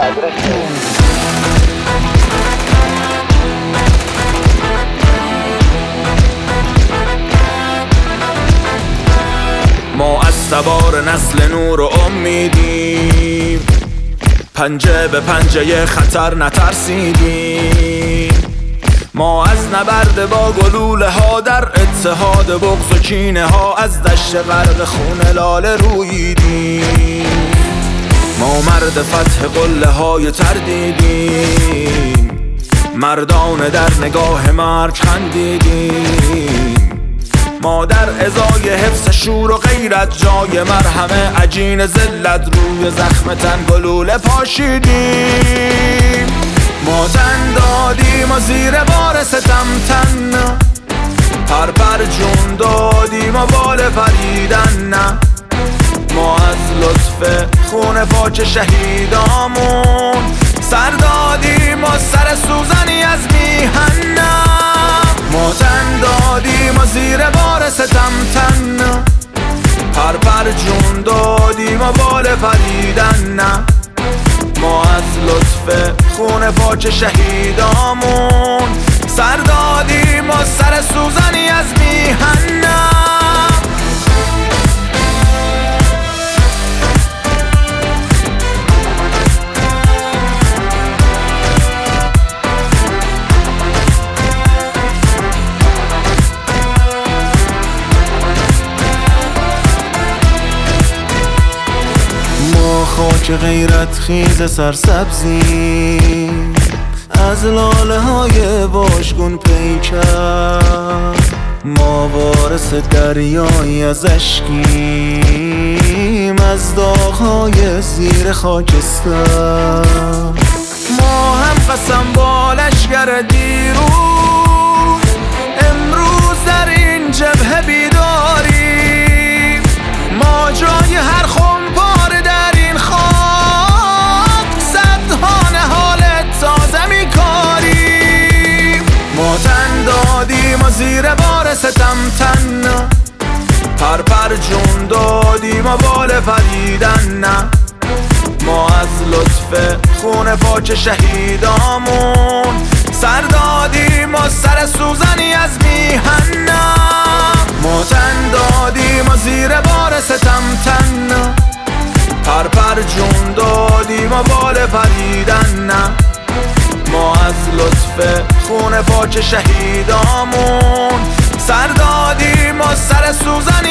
ما از تبار نسل نور و امیدیم، پنجه به پنجه خطر نترسیدیم. ما از نبرد با گلوله ها در اتحاد بغض و کینه ها از دشت غرق خون لاله رویدیم. ما مرد فتح قله های تردیدیم، مردان در نگاه مرگ خندیدیم. ما در ازای حفظ شور و غیرت جای مرهم عجین ذلت روی زخم تن گلوله پاشیدیم. ما تن دادیم و زیر بار ستم تن پر پر جون دادیم و بال پریدن نه. ما از لطف خون پاک شهیدامون سر دادیم و سر سوزنی از میهن نه. ما تن دادیم و زیر بار ستم تن پر پر جون دادیم و بال پریدن نه. ما از لطف خون پاک شهیدامون سر دادیم و سر سوزنی از میهن نه. خاک غیرت خیز سرسبزی از لاله های واژگون پیکر. ما وارث دریایی از اشکیم از داغ‌های زیر خاکستر. ما هم قسم با لشکر دیروز امروز در این جبهه بیداریم. ما جای هر خمپاره در این خاک صدها نهال تازه می‌کاریم. ما تن دادیم و زیر بار ستم تن پر پر جون دادیم و بال پریدن نه. ما از لطف خون پاک شهیدامون سر دادیم و سر سوزنی از میهن نه. ما تن دادیم و زیر بار ستم تن پر پر جون دادیم و بال پریدن نه. ما از لطف خون پاک شهیدامون سر دادیم و سر سوزنی